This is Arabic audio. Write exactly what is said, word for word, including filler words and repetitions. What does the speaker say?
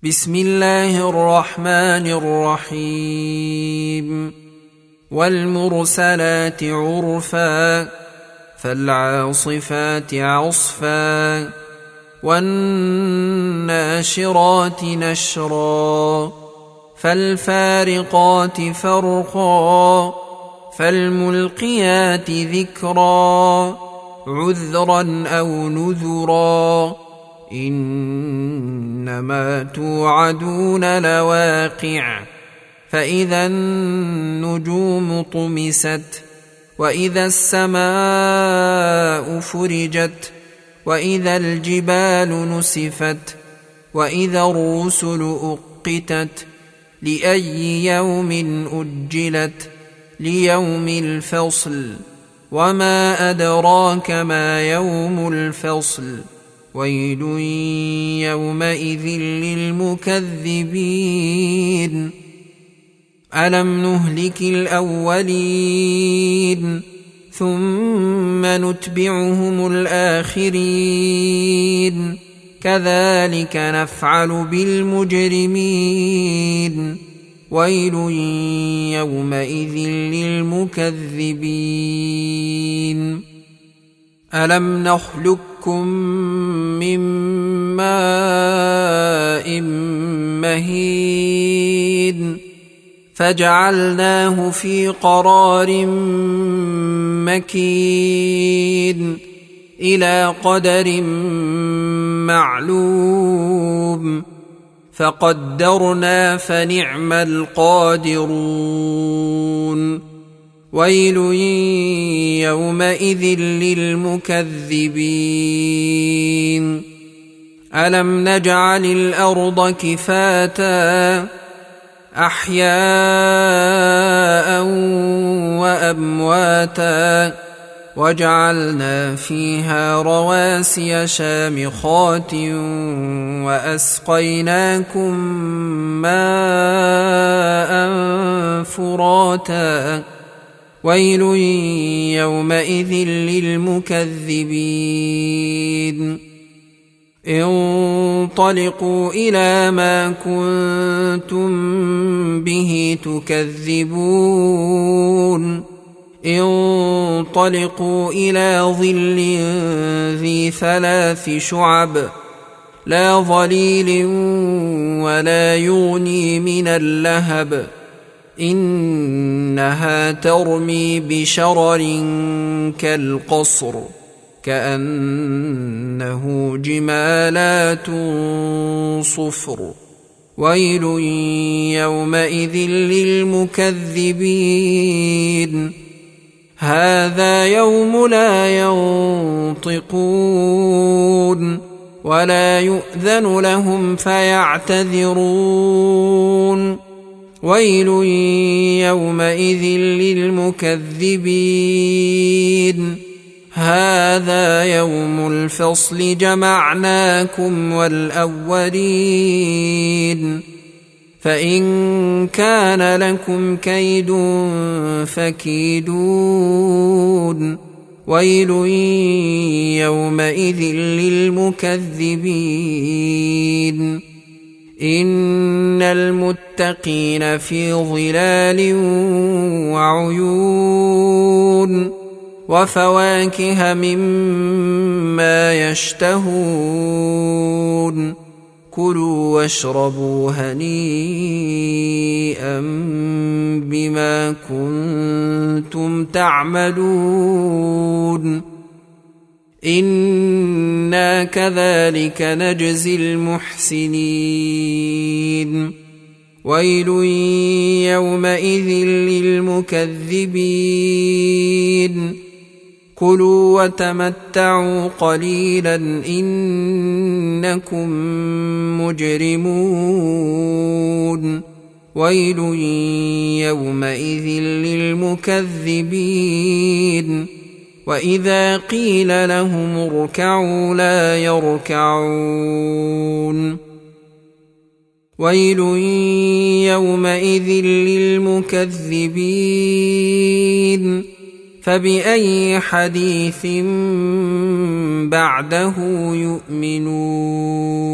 بسم الله الرحمن الرحيم والمرسلات عرفا فالعاصفات عصفا والناشرات نشرا فالفارقات فرقا فالملقيات ذكرا عذرا أو نذرا إنما توعدون لواقع فإذا النجوم طمست وإذا السماء فرجت وإذا الجبال نسفت وإذا الرسل أقتت لأي يوم أجلت ليوم الفصل وما أدراك ما يوم الفصل ويل يومئذ للمكذبين ألم نهلك الأولين ثم نتبعهم الآخرين كذلك نفعل بالمجرمين ويل يومئذ للمكذبين ألم نخلقكم من ماء مهين فجعلناه في قرار مكين إلى قدر معلوم فقدرنا فنعم القادرون ويل يومئذ للمكذبين ألم نجعل الأرض كفاتا أحياء وأمواتا وجعلنا فيها رواسي شامخات وأسقيناكم ماء فراتا ويل يومئذ للمكذبين انطلقوا إلى ما كنتم به تكذبون انطلقوا إلى ظل ذي ثلاث شعب لا ظليل ولا يغني من اللهب إنها ترمي بشرر كالقصر كأنه جمالات صفر ويل يومئذ للمكذبين هذا يوم لا ينطقون ولا يؤذن لهم فيعتذرون ويل يومئذ للمكذبين هذا يوم الفصل جمعناكم والأولين فإن كان لكم كيد فكيدون ويل يومئذ للمكذبين إن المتقين في ظلال وعيون وفواكه مما يشتهون كلوا واشربوا هنيئا بما كنتم تعملون إنا كذلك نجزي المحسنين ويل يومئذ للمكذبين كلوا وتمتعوا قليلا إنكم مجرمون ويل يومئذ للمكذبين وإذا قيل لهم اركعوا لا يركعون ويل يومئذ للمكذبين فبأي حديث بعده يؤمنون.